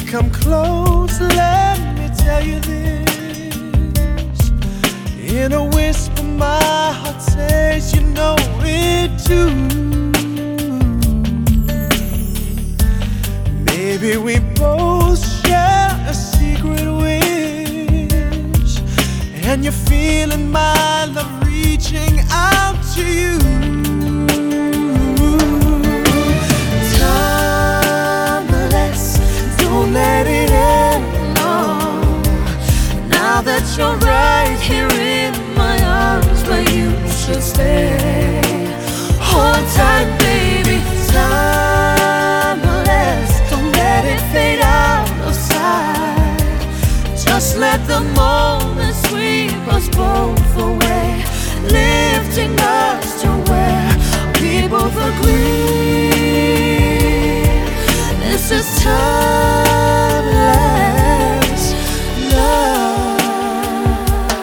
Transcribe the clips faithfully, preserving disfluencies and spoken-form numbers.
come close, let me tell you this. In a whisper my heart says you know it too. Maybe we both share a secret wish, and you're feeling my love reaching out to you. Let it end, no. Now that you're right here in my arms, where you should stay. Hold tight, baby, timeless. Don't let it fade out of sight. Just let the moment sweep us both away, lifting us to where we both agree. This is timeless love.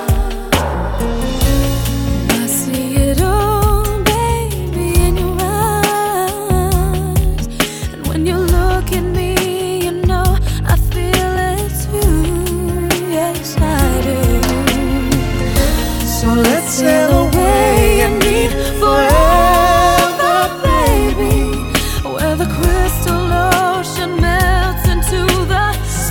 I see it all, baby, in your eyes. And when you look at me, you know I feel it too. Yes, I do. So let's sail away and meet forever, baby, where the crystal melts into the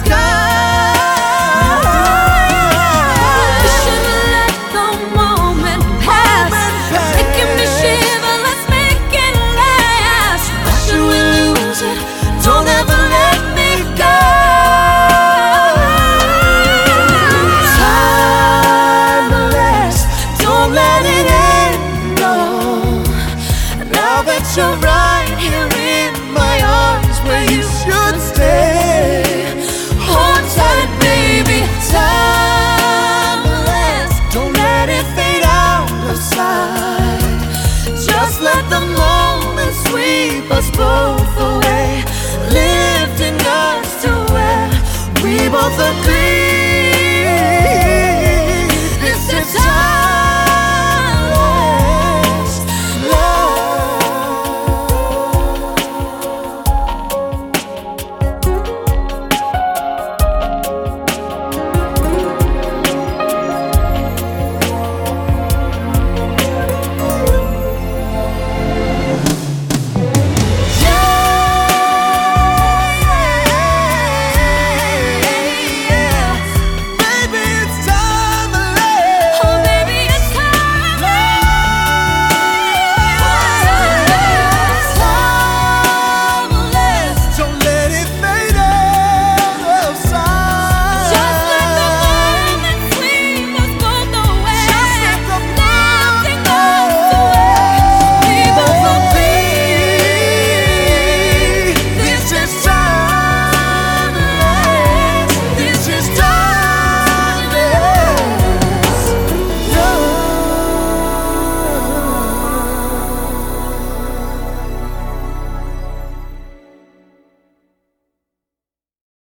sky. We should let the moment pass, making me shiver. Let's make it last. Why should we lose it? Don't ever let me go. Timeless, don't let it end, no. Now that you're right here in my arms, where you should stay. Hold tight, baby, timeless. Don't let it fade out of sight. Just let the moment sweep us both away, lifting us to where we both agree.